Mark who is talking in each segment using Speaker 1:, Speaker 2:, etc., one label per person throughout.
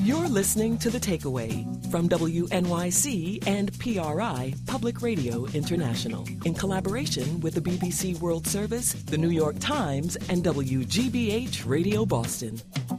Speaker 1: You're listening to The Takeaway from WNYC and PRI Public Radio International in collaboration with the BBC World Service, the New York Times, and WGBH Radio Boston.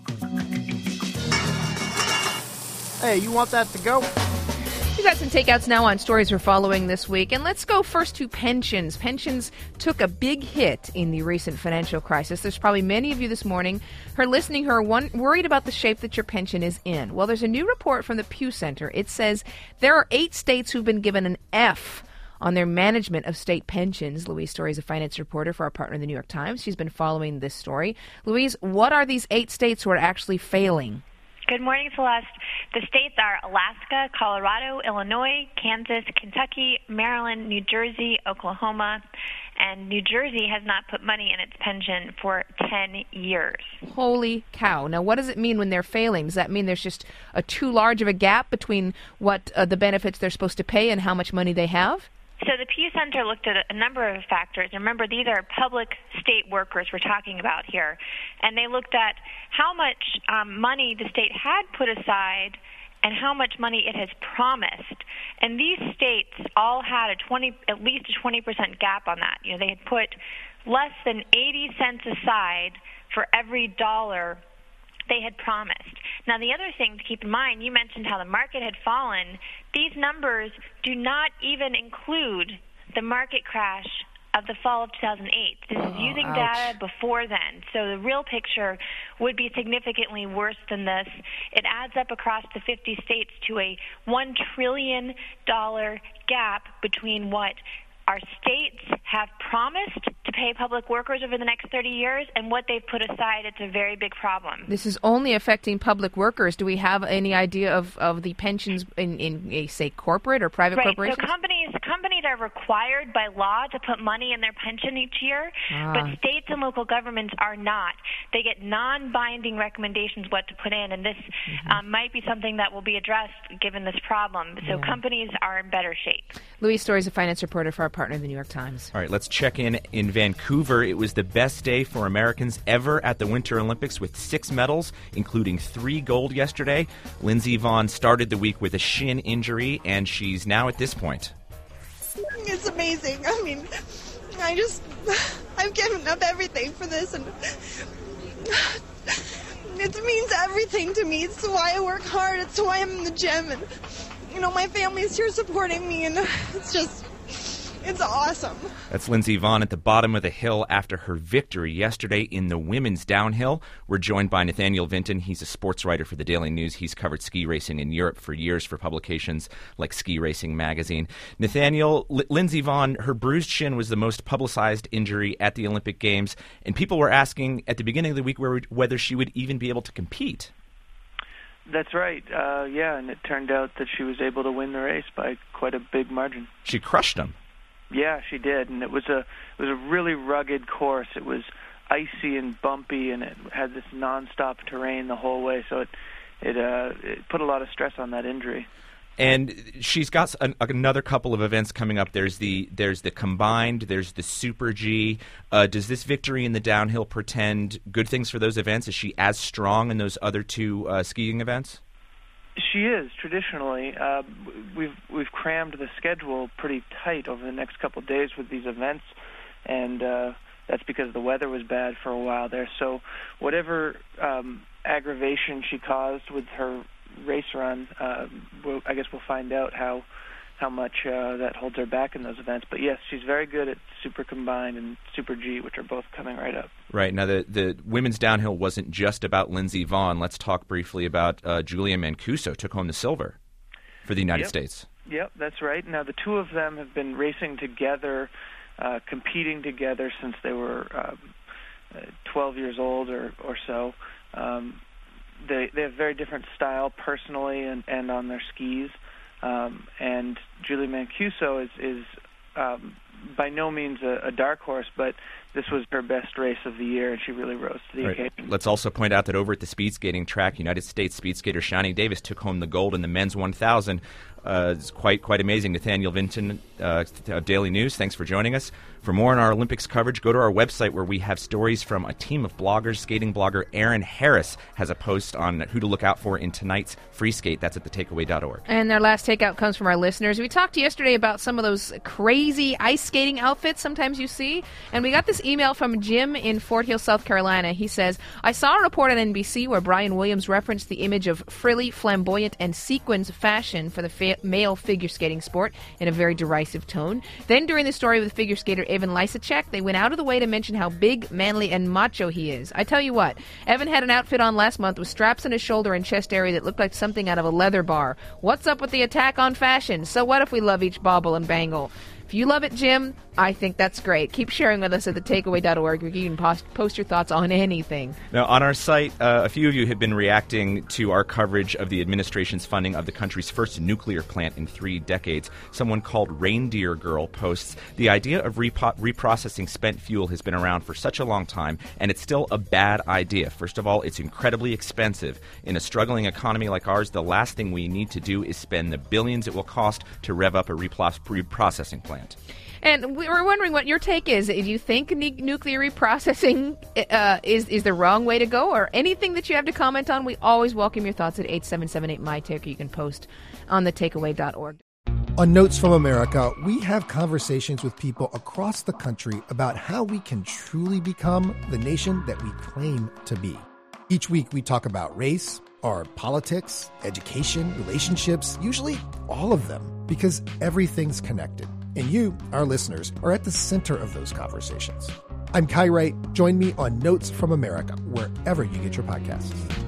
Speaker 2: Hey, you want that to go?
Speaker 3: We've got some takeouts now on stories we're following this week. And let's go first to pensions. Pensions took a big hit in the recent financial crisis. There's probably many of you this morning who are worried about the shape that your pension is in. Well, there's a new report from the Pew Center. It says there are 8 states who've been given an F on their management of state pensions. Louise Story is a finance reporter for our partner, the New York Times. She's been following this story. Louise, what are these 8 states who are actually failing?
Speaker 4: Good morning, Celeste. The states are Alaska, Colorado, Illinois, Kansas, Kentucky, Maryland, New Jersey, Oklahoma, and New Jersey has not put money in its pension for 10 years.
Speaker 3: Holy cow. Now, what does it mean when they're failing? Does that mean there's just too large of a gap between what the benefits they're supposed to pay and how much money they have?
Speaker 4: So the Pew Center looked at a number of factors. Remember, these are public state workers we're talking about here. And they looked at how much money the state had put aside and how much money it has promised. And these states all had at least a 20% gap on that. You know, they had put less than 80 cents aside for every dollar they had promised. Now, the other thing to keep in mind, you mentioned how the market had fallen. These numbers do not even include the market crash of the fall of 2008. This is using data before then. So the real picture would be significantly worse than this. It adds up across the 50 states to a $1 trillion gap between what our states have promised to pay public workers over the next 30 years and what they've put aside. It's a very big problem.
Speaker 3: This is only affecting public workers. Do we have any idea of the pensions in say, corporate or private corporations?
Speaker 4: So companies are required by law to put money in their pension each year, but states and local governments are not. They get non-binding recommendations what to put in, and this might be something that will be addressed given this problem. So companies are in better shape.
Speaker 3: Louise Story is a finance reporter for our partner, the New York Times.
Speaker 5: All right, let's check in Vancouver. It was the best day for Americans ever at the Winter Olympics with 6 medals, including 3 gold yesterday. Lindsey Vonn started the week with a shin injury, and she's now at this point.
Speaker 6: It's amazing. I mean, I've given up everything for this, and it means everything to me. It's why I work hard. It's why I'm in the gym, and, you know, my family's here supporting me, and it's awesome.
Speaker 5: That's Lindsey Vonn at the bottom of the hill after her victory yesterday in the women's downhill. We're joined by Nathaniel Vinton. He's a sports writer for the Daily News. He's covered ski racing in Europe for years for publications like Ski Racing Magazine. Nathaniel, Lindsey Vonn, her bruised shin was the most publicized injury at the Olympic Games, and people were asking at the beginning of the week whether she would even be able to compete.
Speaker 7: That's right. And it turned out that she was able to win the race by quite a big margin. She
Speaker 5: crushed them.
Speaker 7: Yeah, she did, and it was a really rugged course. It was icy and bumpy, and it had this nonstop terrain the whole way. So it put a lot of stress on that injury.
Speaker 5: And she's got another couple of events coming up. There's the combined, there's the Super G. Does this victory in the downhill portend good things for those events? Is she as strong in those other 2 skiing events?
Speaker 7: She is, traditionally. We've crammed the schedule pretty tight over the next couple of days with these events, and that's because the weather was bad for a while there. So whatever aggravation she caused with her race run, I guess we'll find out how much that holds her back in those events. But yes, she's very good at Super Combined and Super G, which are both coming right up.
Speaker 5: Right. Now, the women's downhill wasn't just about Lindsey Vonn. Let's talk briefly about Julia Mancuso took home the silver for the United States.
Speaker 7: Yep, that's right. Now, the 2 of them have been racing together, competing together since they were 12 years old or so. They have very different style personally and on their skis. And Julia Mancuso is by no means a dark horse, but this was her best race of the year, and she really rose to the occasion.
Speaker 5: Let's also point out that over at the speed skating track, United States speed skater Shani Davis took home the gold in the men's 1,000. It's quite amazing. Nathaniel Vinton of Daily News, thanks for joining us. For more on our Olympics coverage, go to our website where we have stories from a team of bloggers. Skating blogger Aaron Harris has a post on who to look out for in tonight's free skate. That's at thetakeaway.org.
Speaker 3: And our last takeout comes from our listeners. We talked yesterday about some of those crazy ice skating outfits sometimes you see, and we got this email from Jim in Fort Hill, South Carolina. He says, I saw a report on NBC where Brian Williams referenced the image of frilly, flamboyant, and sequins fashion for the male figure skating sport in a very derisive tone. Then during the story with figure skater Evan Lysacek, they went out of the way to mention how big, manly, and macho he is. I tell you what, Evan had an outfit on last month with straps on his shoulder and chest area that looked like something out of a leather bar. What's up with the attack on fashion? So what if we love each bauble and bangle? If you love it, Jim, I think that's great. Keep sharing with us at thetakeaway.org. You can post your thoughts on anything.
Speaker 5: Now, on our site, a few of you have been reacting to our coverage of the administration's funding of the country's first nuclear plant in 3 decades. Someone called Reindeer Girl posts, the idea of reprocessing spent fuel has been around for such a long time, and it's still a bad idea. First of all, it's incredibly expensive. In a struggling economy like ours, the last thing we need to do is spend the billions it will cost to rev up a reprocessing plant.
Speaker 3: And we were wondering what your take is. Do you think nuclear reprocessing is the wrong way to go, or anything that you have to comment on? We always welcome your thoughts at 877-8-MY-TAKE. You can post on thetakeaway.org.
Speaker 8: On Notes from America, we have conversations with people across the country about how we can truly become the nation that we claim to be. Each week we talk about race, or politics, education, relationships, usually all of them, because everything's connected. And you, our listeners, are at the center of those conversations. I'm Kai Wright. Join me on Notes from America, wherever you get your podcasts.